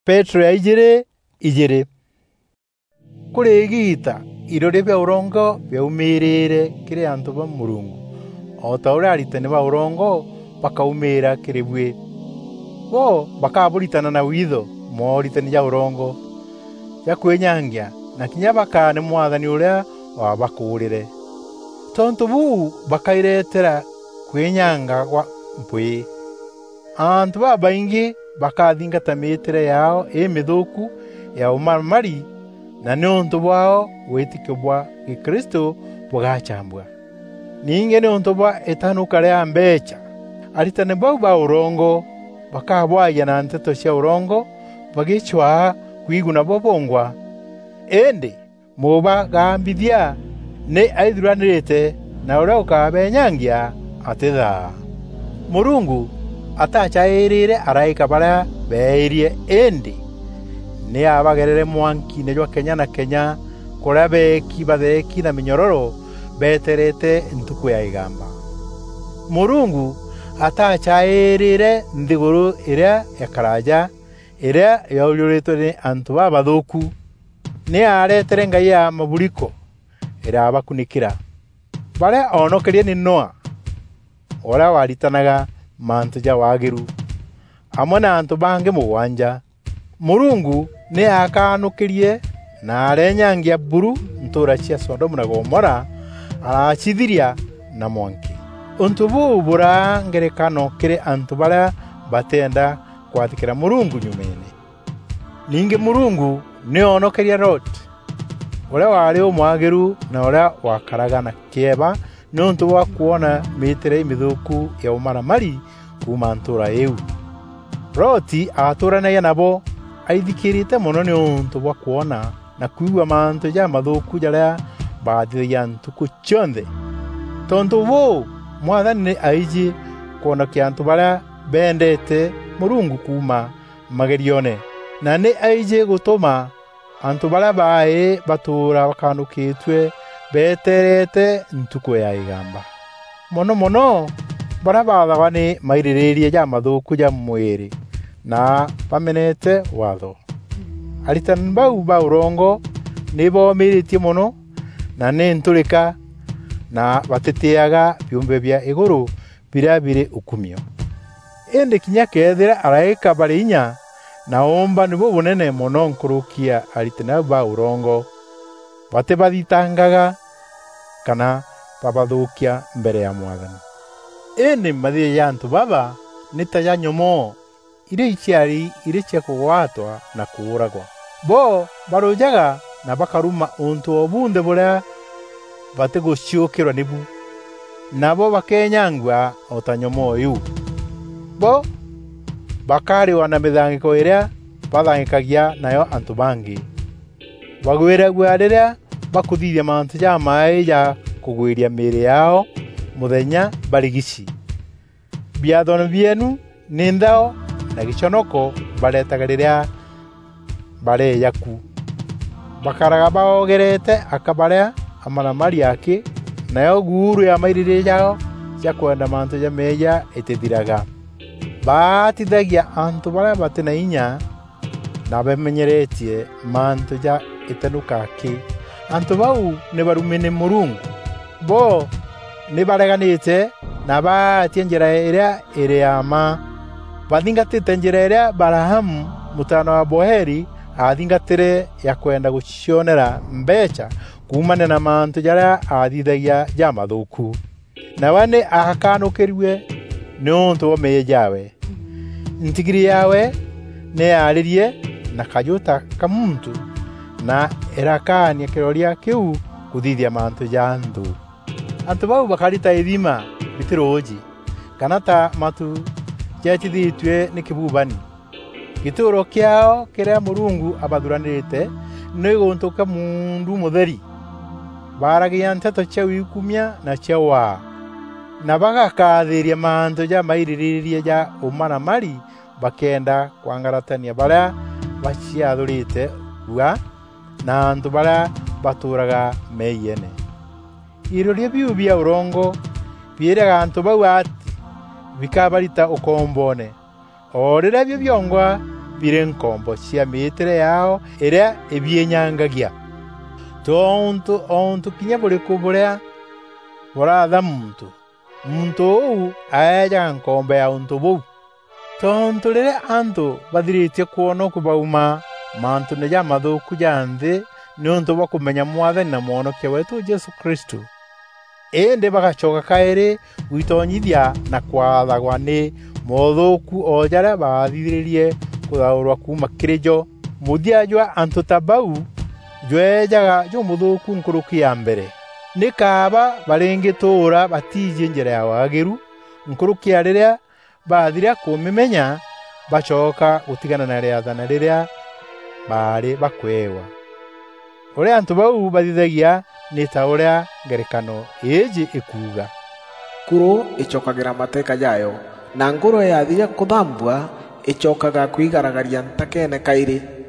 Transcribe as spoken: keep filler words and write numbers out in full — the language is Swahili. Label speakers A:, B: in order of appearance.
A: Petro ya ijere ijere. Kure gita irore bya urongo bya umirire kire antu ba Murungu. Otaura aritane ba urongo bakaumira kirebwe. Bo bakaburitana na wido moritane ya urongo. Ya kwenyangia na kinya bakane mwathani uria wa bakurire. Tonto bu bakairetera kwenyanga kwa mpwe. Antu babaingi bakathingata mitere yao emithuku ya umarmari na nonto bwao wetikyo bwa Kristo bwagachambwa. Ninge nonto bwa etanuka ria mbecha. Aritane bau ba urongo bakabwaya na nteto cia urongo bagichwa kwiguna bobongwa. Ende muba gambithia ne aithuranirite na uria ukabenyangia atitha. Murungu atachairire araika bara beirie endi ne abagerere mwanki ne jwa Kenya na Kenya korabe kibadeki na minyororo beterete ntuku ya igamba. Murungu atachairire ndiguru iria yakaraja iria yaulyoretwe ni antu babadhuku ne aretere ngai ya maburiko iria abakunikira bare onokerie ni Noa ora waritanaga mantu ja wagiru amona antu bange mugwanja. Murungu ne akanukirie na arenyangia buru ntura cia Sodoma na Gomora arachithiria na mwanki. Untu bu bura ngerekano kire antu bara batenda kwathikira Murungu nyumene. Ninge Murungu ne onokeria Lot ora wari umwagiru na ora wakaraga na kieba nontu wa kuona mitere imithuku ya umaramari kuma ntura eu. Roti aturanagia nabo aithikirite muno ni untu bwa kuona na kuigwa mantu ja mathuku jaria bathithia ntuku chonde. Tontu bu mwathani aiji kuona kiantu baria bendete Murungu kuma magerione na ne aiji gutuma antu baria bae batura bakanukitwe beterete ntuku ya igamba. Mono mono bara bathagwa ni mairiririe ja mathuku ja mwiri na pamenete watho. Aritani bau ba urongo ni bomiritie muno na ni nturika na batetiaga biumbe bya iguru biria biri ukumio. Ende kinya kethira araika barinya na omba ni bunene muno nkurukia aritani ba urongo bate bathitangaga kana babadhukia mbere ya mwathani. Ene mathia ya antu baba nitaya nyomo ire ichiari ire cia kugwatwa na kuuragwa. Bo barujaga na bakaruma untu obunde buria bate guciukirwa nibu nabo bakenyangwa otanyomo yu. Bo bakari wana mithangiko iria bathangikagia nayo antu bangi bagwira gwareria bakuthithia mantu ja mai ja kugwiria miri yao muthenya barigici. Biathono bienu ni ndao na gichonoko baretaga riria bare yaku bakaraga baogerete akabarea amaramari yake nayo guru ya mairire yao cia kwenda mantu ja meya etithiraga. Batithagia antu baria batena inya na bemenyeretie mantu ja itanuka ki. Antu bau ne barumene Murungu. Bo ne bareganite na batie njira iria iri ama bathingatite njira iria Balahamu mutano wa Boheri athingatire ya kwenda gucionera mbecha kumane na mantu jaria athithagia ja mathuku na wane akanukirie nontu omeje jawe. Ntigiri yawe ne aririe na kajuta kamuntu na erakania kiroria kiu kuthithia mantu ja ndu. Antu bau bakarita ithima bitiroji kanata matu jachithitwe ni kibubani. Gituro kiao kiria Murungu abathuranirite ni guntuka mundu mutheri. Baragia nteto cia wikumia na cia wa na bagakathiria mantu ja mairiririe ja umaramari bakenda kwangaratania baria baciathurite wa na antu baria baturaga meiyene. Iroria biu bia urongo bieraga antu bau ati bikabarita ukombone. Orira byo byongwa bire nkombo cia mitire yao iria ebyenyangagia. Tontu ontu kinya buri kuburea boratha muntu muntu uu aejaga nkombe ya untu buu. Tontu rire antu bathiritie kuona kubauma mantu neja mathuku ja nthi nuntu bwa kumenya Mwathani na Mwonokia wetu Jesu Kristo, indi bagacoka kairi gwitonyithia na kwathagwa ni mothuku o jaria bathithiririe kuthaurwa kuma kirijo. Muthia jwa antu tabau jwejaga jo muthuku nkuruki ya mbere nikaba baringitura batije njira ya wagiru nkuruki ya riria bathiria kumimenya bacoka gutigana na riathana riria bari bakwewa. Uria antu bau bathithagia ni ta uria ngerekano iji ikuga,
B: kuru icokagira mateka yayo na ngoro yathia kuthambua icokaga kwigaragaria ntakene kairi.